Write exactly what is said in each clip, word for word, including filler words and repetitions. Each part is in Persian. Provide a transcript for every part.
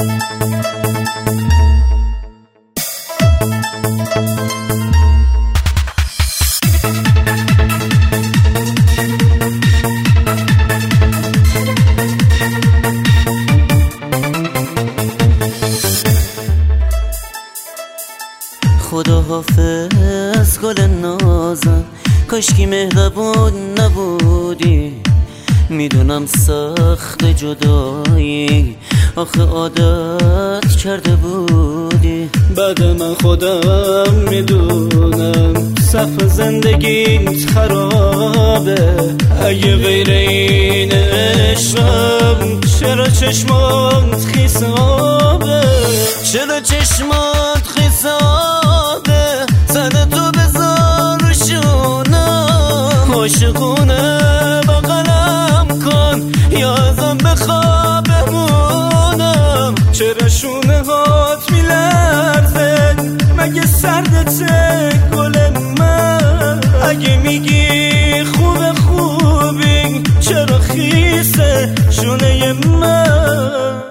خدا حافظ گل نازم، کاشکی مهربون نبودی. میدونم سخت جدایی، آخه عادت کرده بودی. بعد من خودم میدونم سقف زندگیت خرابه. اگه غیر این عشقم چرا چشمات خیس آبه؟ چرا چشمات خیس آبه؟ سر تو بذار رو شونم، عاشقونه بغلم کن یا ازم بخواب بمونم. چرا شونه هات میلرزه؟ مگه سردته گل من؟ اگه میگی خوب خوبی چرا خیسه شونه من؟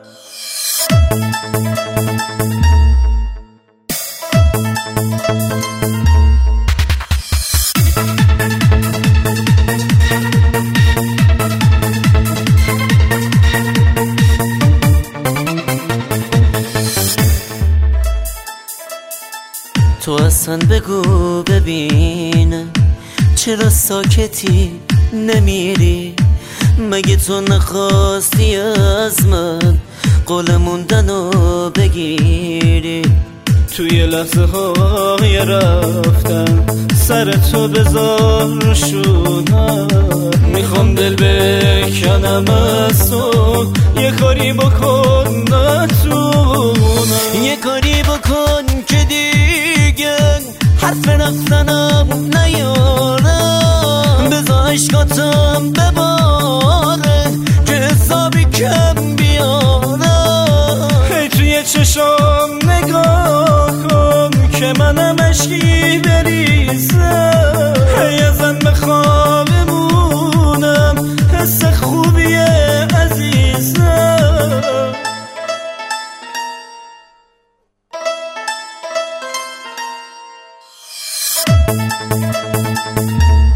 تو اصلا بگو ببینم چرا ساکتی نمیری؟ مگه تو نخواستی از من قول موندنو بگیری؟ توی لحظه های رفتن سر تو بذار شونم. میخوام دل بکنم از تو، یه کاری بکن نتونم. یه کاری بکن که دیگه حرف رفتنم نیارم. بذار عشقاتم بباره که حسابی کم بیارم. هی توی چشام نگاه کن که منم عشقی بریزم. هی ازم بخواه بمونم، حس خوبیه عزیزم. Thank you.